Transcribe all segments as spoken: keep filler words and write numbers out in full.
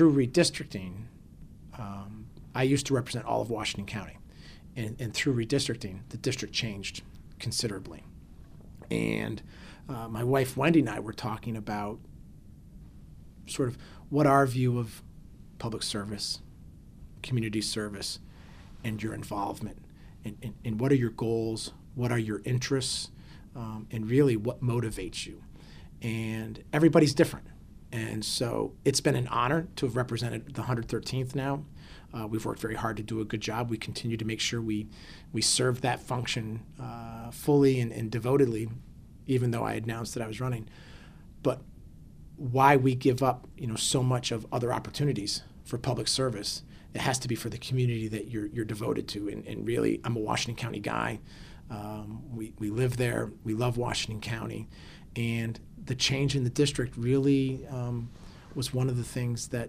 through redistricting, um, I used to represent all of Washington County. And, and through redistricting, the district changed considerably. And uh, my wife, Wendy, and I were talking about sort of what our view of public service, community service, and your involvement, and, and, and what are your goals, what are your interests, um, and really what motivates you. And everybody's different. And so it's been an honor to have represented the one hundred thirteenth now. Uh, we've worked very hard to do a good job. We continue to make sure we, we serve that function uh, fully and, and devotedly, even though I announced that I was running. But why we give up, you know, so much of other opportunities for public service, it has to be for the community that you're you're devoted to. And, and really, I'm a Washington County guy. Um, we, we live there. We love Washington County. And the change in the district really um, was one of the things that,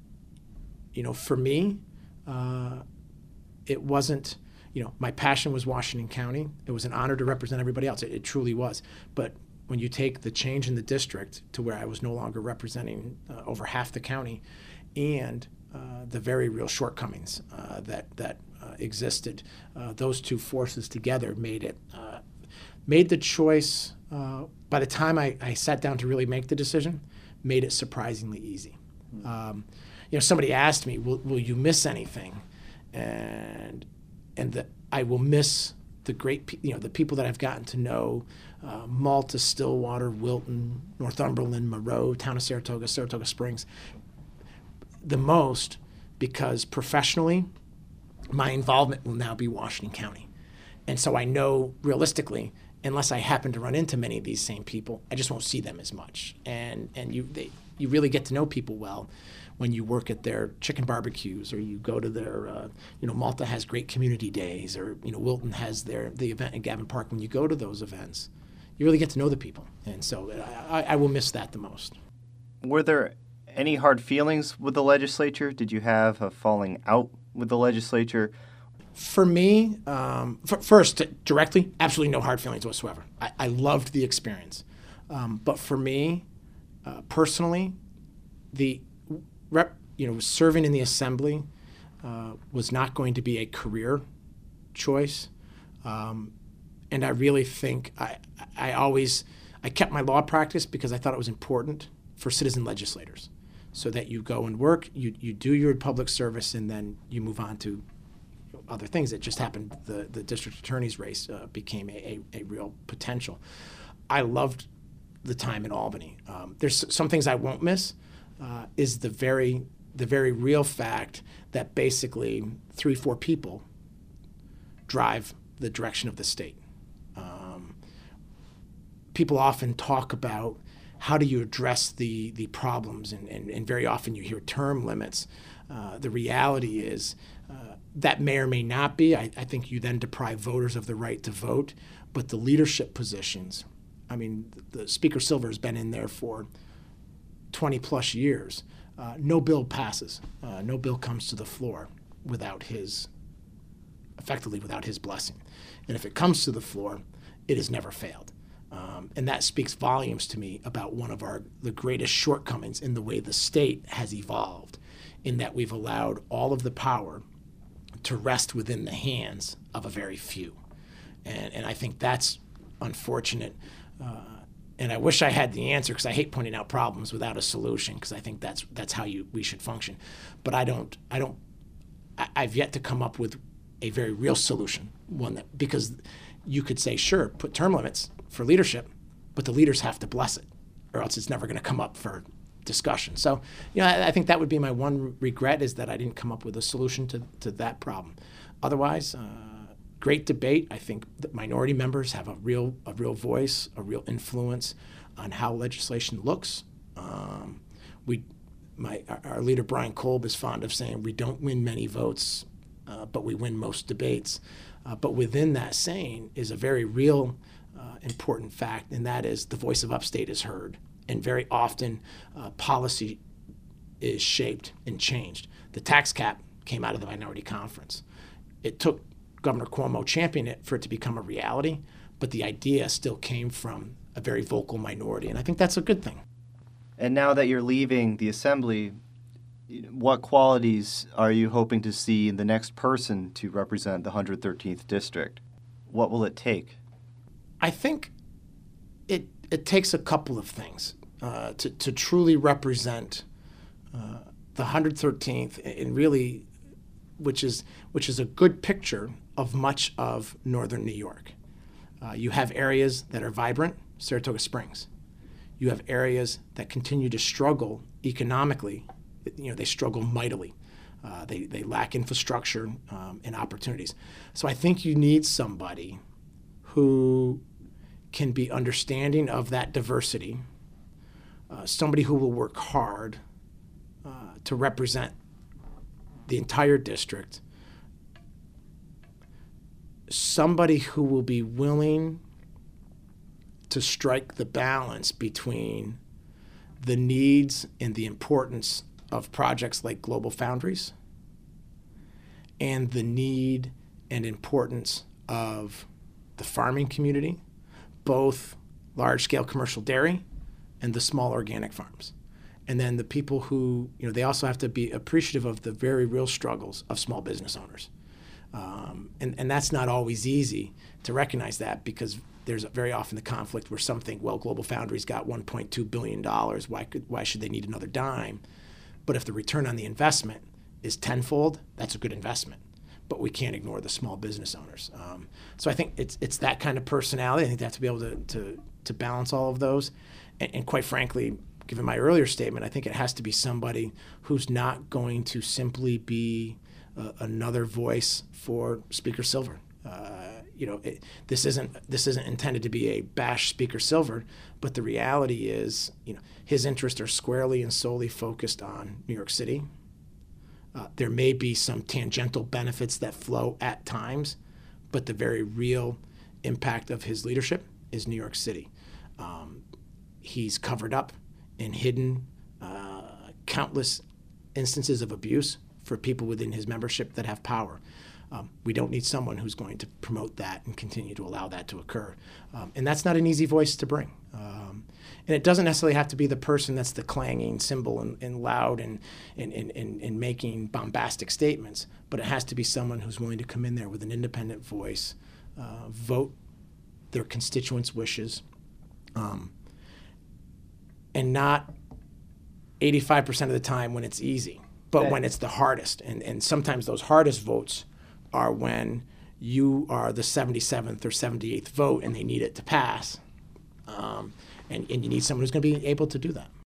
you know, for me, uh, it wasn't, you know, my passion was Washington County. It was an honor to represent everybody else. It, it truly was. But when you take the change in the district to where I was no longer representing uh, over half the county, and uh, the very real shortcomings uh, that that uh, existed, uh, those two forces together made it uh, made the choice. Uh, by the time I, I sat down to really make the decision, made it surprisingly easy. Mm-hmm. Um, you know, somebody asked me, "Will, will you miss anything?" And and the, I will miss the great, pe- you know, the people that I've gotten to know, uh, Malta, Stillwater, Wilton, Northumberland, Monroe, town of Saratoga, Saratoga Springs, the most, because professionally, my involvement will now be Washington County. And so I know realistically, unless I happen to run into many of these same people, I just won't see them as much. And and you they, you really get to know people well when you work at their chicken barbecues, or you go to their, uh, you know, Malta has great community days, or, you know, Wilton has their the event in Gavin Park. When you go to those events, you really get to know the people. And so I, I will miss that the most. Were there any hard feelings with the legislature? Did you have a falling out with the legislature? For me, um, f- first, directly, absolutely no hard feelings whatsoever. I, I loved the experience. Um, but for me, uh, personally, the rep, you know, serving in the assembly uh, was not going to be a career choice. Um, and I really think I, I always, I kept my law practice because I thought it was important for citizen legislators, so that you go and work, you you do your public service, and then you move on to other things. It just happened the, the district attorney's race uh, became a, a, a real potential. I loved the time in Albany. Um, there's some things I won't miss, uh, is the very the very real fact that basically three, four people drive the direction of the state. Um, people often talk about how do you address the the problems, and, and, and very often you hear term limits. Uh, the reality is uh, that may or may not be. I, I think you then deprive voters of the right to vote. But the leadership positions, I mean, the Speaker Silver has been in there for twenty plus years. Uh, no bill passes. Uh, no bill comes to the floor without his, effectively without his blessing. And if it comes to the floor, it has never failed. Um, and that speaks volumes to me about one of our the greatest shortcomings in the way the state has evolved, in that we've allowed all of the power to rest within the hands of a very few. And, and I think that's unfortunate. Uh, and I wish I had the answer, because I hate pointing out problems without a solution, because I think that's that's how you we should function. But I don't I don't I, I've yet to come up with a very real solution, one that, because you could say, sure, put term limits for leadership, but the leaders have to bless it, or else it's never going to come up for discussion. So, you know, I, I think that would be my one regret, is that I didn't come up with a solution to, to that problem. Otherwise, uh, great debate. I think that minority members have a real a real voice, a real influence on how legislation looks. Um, we, my our leader Brian Kolb is fond of saying we don't win many votes, uh, but we win most debates. Uh, but within that saying is a very real, uh, important fact, and that is the voice of upstate is heard. And very often, uh, policy is shaped and changed. The tax cap came out of the minority conference. It took Governor Cuomo championing it for it to become a reality, but the idea still came from a very vocal minority, and I think that's a good thing. And now that you're leaving the assembly, What qualities are you hoping to see in the next person to represent the one hundred thirteenth District? What will it take? I think it it takes a couple of things uh, to, to truly represent uh, the one hundred thirteenth, and really, which is which is a good picture of much of northern New York. Uh, you have areas that are vibrant, Saratoga Springs. You have areas that continue to struggle economically. You know, they struggle mightily. Uh, they, they lack infrastructure um, and opportunities. So I think you need somebody who can be understanding of that diversity, uh, somebody who will work hard uh, to represent the entire district, somebody who will be willing to strike the balance between the needs and the importance of projects like Global Foundries and the need and importance of the farming community, both large-scale commercial dairy and the small organic farms. And then the people who, you know, they also have to be appreciative of the very real struggles of small business owners. Um, and, and that's not always easy to recognize that, because there's very often the conflict where some think, well, Global Foundries got one point two billion dollars. Why could, why should they need another dime? But if the return on the investment is tenfold, that's a good investment. But we can't ignore the small business owners. Um, so I think it's it's that kind of personality. I think they have to be able to to, to balance all of those. And, and quite frankly, given my earlier statement, I think it has to be somebody who's not going to simply be uh, another voice for Speaker Silver. Uh, you know, it, this isn't this isn't intended to be a bash Speaker Silver, but the reality is, you know, his interests are squarely and solely focused on New York City. Uh, there may be some tangential benefits that flow at times, but the very real impact of his leadership is New York City. Um, he's covered up and hidden uh, countless instances of abuse for people within his membership that have power. Um, we don't need someone who's going to promote that and continue to allow that to occur. Um, and that's not an easy voice to bring. Um, and it doesn't necessarily have to be the person that's the clanging cymbal and, and loud and, and, and, and, and making bombastic statements, but it has to be someone who's willing to come in there with an independent voice, uh, vote their constituents' wishes, um, and not eighty-five percent of the time when it's easy, but when it's the hardest. And, and sometimes those hardest votes are when you are the seventy-seventh or seventy-eighth vote and they need it to pass. Um, and, and you need someone who's going to be able to do that.